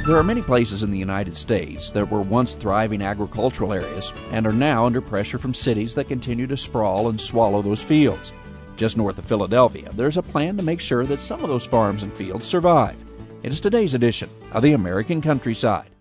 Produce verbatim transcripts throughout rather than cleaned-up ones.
There are many places in the United States that were once thriving agricultural areas and are now under pressure from cities that continue to sprawl and swallow those fields. Just north of Philadelphia, there's a plan to make sure that some of those farms and fields survive. It is today's edition of the American Countryside.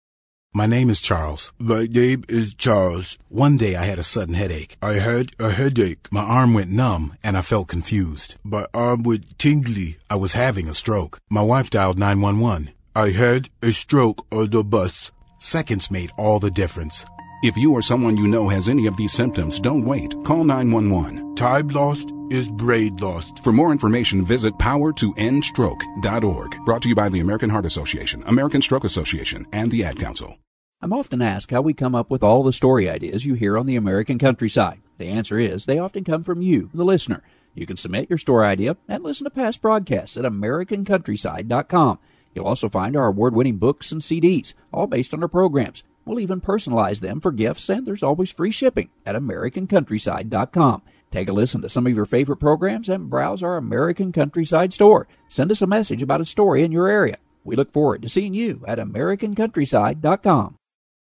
My name is Charles. My name is Charles. One day I had a sudden headache. I had a headache. My arm went numb and I felt confused. My arm went tingly. I was having a stroke. My wife dialed nine one one. I had a stroke on the bus. Seconds made all the difference. If you or someone you know has any of these symptoms, don't wait. Call nine one one. Time lost is brain lost. For more information, visit power to end stroke dot org. Brought to you by the American Heart Association, American Stroke Association, and the Ad Council. I'm often asked how we come up with all the story ideas you hear on the American Countryside. The answer is they often come from you, the listener. You can submit your story idea and listen to past broadcasts at american countryside dot com. You'll also find our award-winning books and C Ds, all based on our programs. We'll even personalize them for gifts, and there's always free shipping at american countryside dot com. Take a listen to some of your favorite programs and browse our American Countryside store. Send us a message about a story in your area. We look forward to seeing you at american countryside dot com.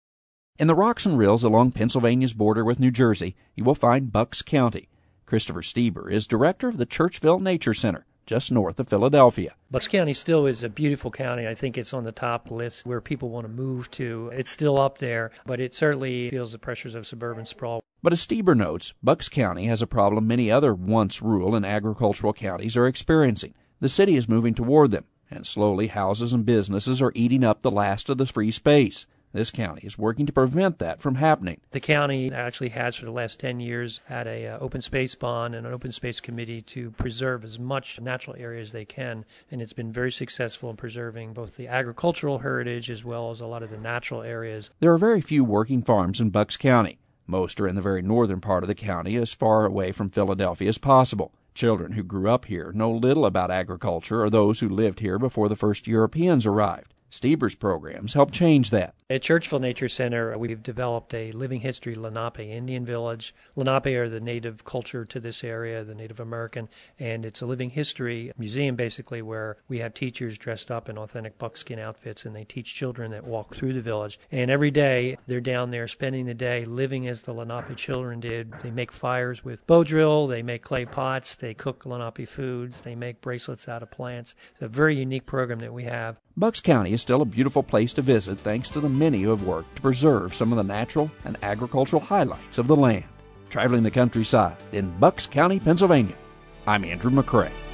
In the rocks and rills along Pennsylvania's border with New Jersey, you will find Bucks County. Christopher Stieber is director of the Churchville Nature Center, just north of Philadelphia. Bucks County still is a beautiful county. I think it's on the top list where people want to move to. It's still up there, but it certainly feels the pressures of suburban sprawl. But as Stieber notes, Bucks County has a problem many other once rural and agricultural counties are experiencing. The city is moving toward them, and slowly houses and businesses are eating up the last of the free space. This county is working to prevent that from happening. The county actually has for the last ten years had a uh, open space bond and an open space committee to preserve as much natural area as they can, and it's been very successful in preserving both the agricultural heritage as well as a lot of the natural areas. There are very few working farms in Bucks County. Most are in the very northern part of the county, as far away from Philadelphia as possible. Children who grew up here know little about agriculture or those who lived here before the first Europeans arrived. Stieber's programs help change that. At Churchville Nature Center, we've developed a living history Lenape Indian village. Lenape are the native culture to this area, the Native American, and it's a living history museum basically where we have teachers dressed up in authentic buckskin outfits and they teach children that walk through the village. And every day they're down there spending the day living as the Lenape children did. They make fires with bow drill, they make clay pots, they cook Lenape foods, they make bracelets out of plants. It's a very unique program that we have. Bucks County is still a beautiful place to visit thanks to the many who have worked to preserve some of the natural and agricultural highlights of the land. Traveling the countryside in Bucks County, Pennsylvania, I'm Andrew McCrae.